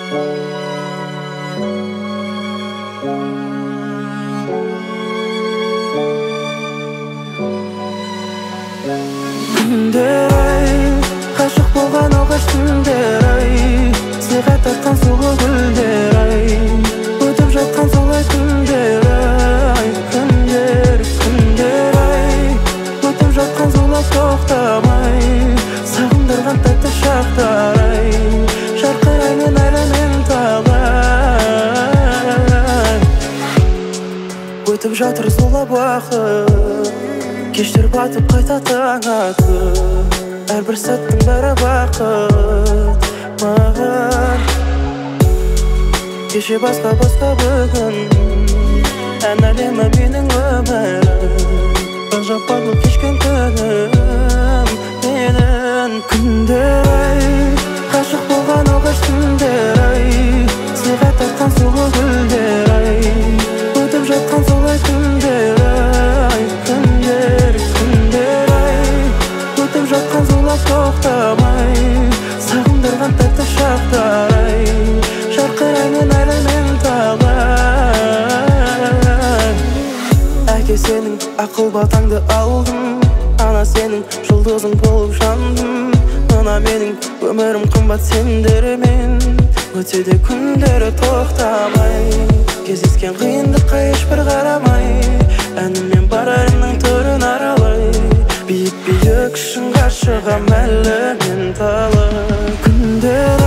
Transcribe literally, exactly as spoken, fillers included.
Күндер ай, ғашық болған алғаш түндер ай, сыйға тартқан сұлу гүлдер ай, өтіп жатқан солай күндер ай. Күндер, күндер ай, өтіп жатқан зулап тоқтамай, сағындырған тәтті шақтар ай, жарқыраймын әлі мен талай. Өтіп жатыр зулап уақыт, кештер батып қайта таң атып, әрбір сәттің бәрі бақыт маған. Кеше басқа басқа бүгін, ән әлемі менің өмірім, ғажап барлық кешкен күнім менің. Күндер ай, ғашық болған алғаш түндер ай, сыйға тартқан сұлу гүлдер ай, өтіп жатқан солай күндер ай. Күндер, күндер ай, өтіп жатқан зулап тоқтамай, сағындырған тәтті шақтар ай, жарқыраймын әлі мен талай. Әке сенің ақыл батаңды алдым, ана сенің жұлдызың болып жандым, мына менің өмірім қымбат сендермен, өтсе де күндері тоқтамай, кездескен қиындыққа ешбір қарамай, әніммен бар әлемнің төрін аралай, биік биік шыңға шығам әлі мен талай. Күндер